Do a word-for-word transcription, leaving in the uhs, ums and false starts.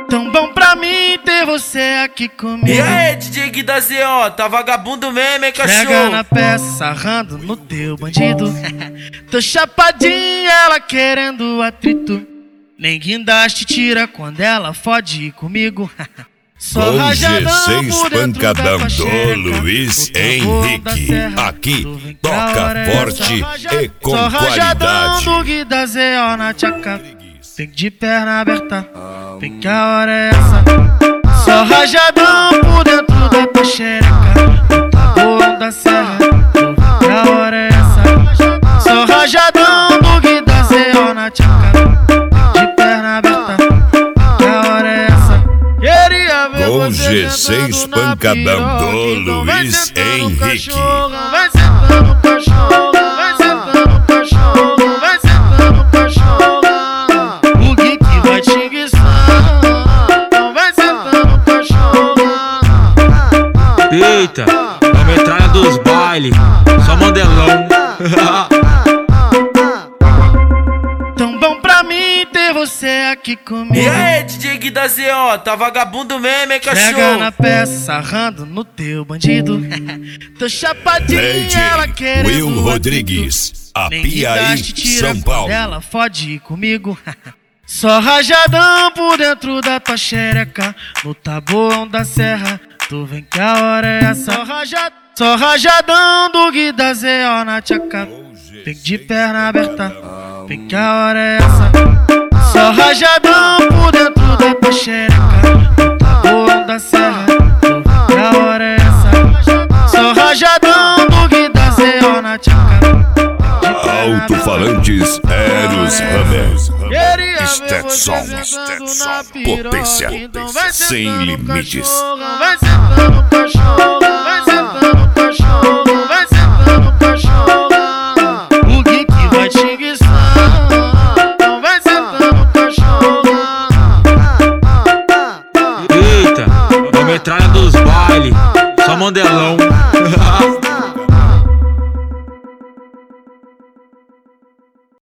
Tão bom pra mim ter você aqui comigo. E aí, D J Gui da Z O, tá vagabundo mesmo, hein, Pega cachorro? na peça, sarrando no teu bandido. Tô chapadinha, ela querendo atrito. Nem guindaste tira quando ela fode comigo. Só Com rajadão G seis por dentro da pancadão tua do xereca, Luiz no tambor da Henrique. serra. Aqui Tu vem toca cá, hora é forte essa. e com Só rajadão qualidade. do Gui da Z O na tchaca. Vem de perna aberta, vem que a hora é essa. Só rajadão por dentro da tua xereca, no tambor da serra. Tu vem que a hora é essa. Só rajadão do Gui da Z O na tchaca. Vem de perna aberta, vem que a hora é essa. Queria ver Com você G seis sentando na pancadão do piroca, então vai Luiz sentando no Henrique. cachorro, vai sentando no cachorro, vai sentando no cachorro, vai sentando no cachorro. O Gui que vai te enguiçar, então vai sentando no cachorro. Eita, na metralha dos bailes, só mandelão. Tão bom pra mim ter você aqui comigo. E aí, D J Gui da Z O, tá vagabundo mesmo, hein, Pega cachorro? na peça, sarrando no teu bandido. Tô chapadinha, ela D J querendo Will atrito. Rodrigues, a Nem Piaí, guindaste tira São Paulo. quando ela fode comigo. Só rajadão por dentro da tua xereca, no tabuão da serra. Tu vem que a hora é essa. Só, raja... Só rajadão do Gui da Z O na tchaca. Vem de perna aberta, vem que a hora é essa. Só rajadão por dentro da tua xereca, no tabuão da serra. Tu vem que a hora é essa. Só rajadão do Gui da Z O na tchaca. Alto-falantes Eros Hammer. Queria ver Stetson, você sentando Stetson, na piroca, potência, então vai sem sentando no limites. cachorro, vai sentando no cachorro, vai sentando no cachorro, vai sentando no cachorro. O Gui que vai te enguiçar, então vai sentando no cachorro. Eita, na metralha dos bailes, só mandelão.